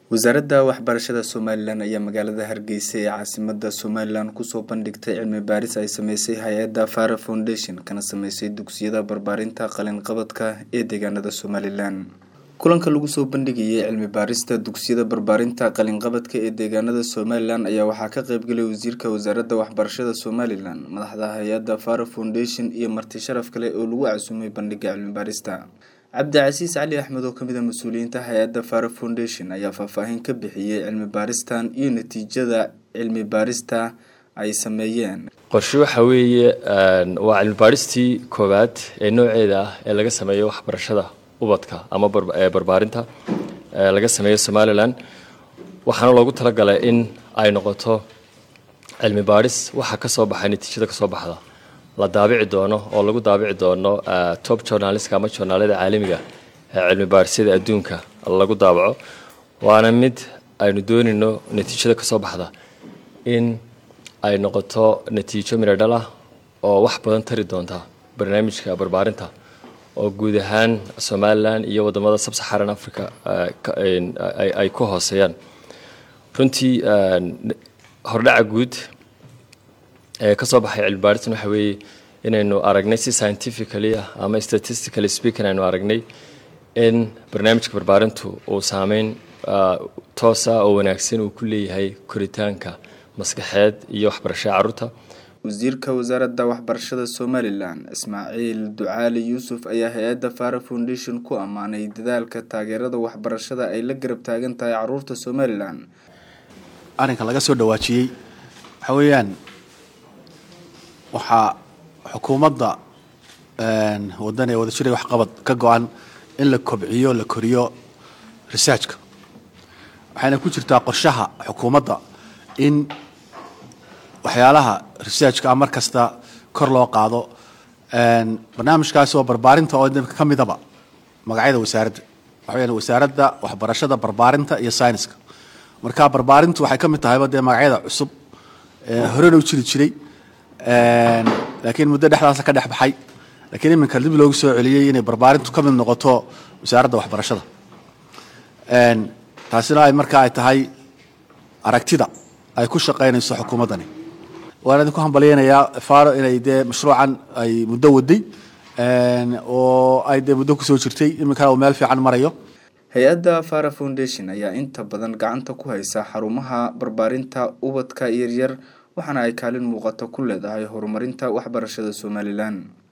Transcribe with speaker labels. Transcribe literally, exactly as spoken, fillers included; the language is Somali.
Speaker 1: wasaaradda waxbarashada Somaliland ayaa magaalada Hargeysa ee caasimadda Somaliland ku soo bandhigtay cilmi baaris ay sameysay hay'adda Fara Foundation kana sameysay dugsiyada barbaarinta qalin qabadka ee deegaanada Somaliland. kulanka lagu soo bandhigay cilmi baarista dugsiyada barbaarinta qalin qabadka ee deegaanada Somaliland ayaa waxaa ka qayb galay wasiirka wasaaradda waxbarashada Somaliland, madaxda hay'adda Fara Foundation iyo marti sharaf kale oo lagu casuumay bandhigga cilmi baarista. Cabdicasiis Cali Axmed oo kamid ah mas'uuliyiinta hay'adda Fara Foundation ayaa faahfaahin ka bixiyay cilmi baaristan iyo natiijada cilmi baarista ay sameeyeen.
Speaker 2: qorshe waxa weeye waa cilmi baaristii koowaad ee nooceeda ah ee laga sameeyo waxbarashada ubadka ama barbaarinta ee laga sameeyo Somaliland. waxaana loogu talagalay in ay noqoto cilmi baaris waxa ka soo baxay natiijada ka soo baxda la daabici doono oo lagu daabici doono top journalist ama journalada caalamiga ee cilmi baarisada adduunka lagu daabaco. waana mid aynu doonayno natiijada ka soo baxda in ay noqoto natiijo miro dhal ah oo wax badan tari doonta barnaamijka barbaarinta oo guud ahaan Somaliland iyo wadamada Sub-Saharan Africa ay ku hooseeyaan. runtii hordhaca guud ee ka soo baxay cilmi baaristan waxa weeye inaynu aragnay si scientifically ama statistically speaking aynu aragnay in barnaamijka barbaarintu uu saameyn toos ah oo wanaagsan uu ku leeyahay koritaanka maskaxeed iyo waxbarashada carruurta.
Speaker 1: wasiirka wasaaradda waxbarashada Somaliland Ismaaciil Ducaali Yuusuf ayaa hay'adda Fara Foundation ku amaanay dadaalka taageerada waxbarashada ay la garab taagan tahay carruurta Somaliland.
Speaker 3: arrinka laga soo dhawaajiyay waxa weeyaan waxa xukuumadda een waddan ee wada jiray wax qabad ka go'an in la kobciyo la koriyo researchka. waxayna ku jirtaa qorshaha xukuumadda in waxyaalaha researchka mar kasta kor loo qaado een barnaamijkaas oo barbaarinta oo ka midaba magacyada wasaaradda waxa weeyaan wasaaradda waxbarashada barbaarinta iyo sayniska. marka barbaarintu waxay ka mid tahay badee magacyada cusub ee hore loo jiri jiray een laakiin muddo dhexdaas ka dhex baxay laakiin iminka dib loogu soo celiyay inay barbaarintu ka mid noqoto wasaaradda waxbarashada. een taasina ay markaa ay tahay aragtida ay ku shaqeynayso xukuumaddani. waan ku hambalyeynaya Faro inay de mashruucan ay muddo waday een oo ay de muddo ku soo jirtay iminka uu meel fiican marayo.
Speaker 1: hay'adda Fara Foundation ayaa inta badan gacanta ku haysa xarumaha barbaarinta ubadka yaryar waxaana ay kaalin muuqato ku leedahay horumarinta waxbarashada Somaliland.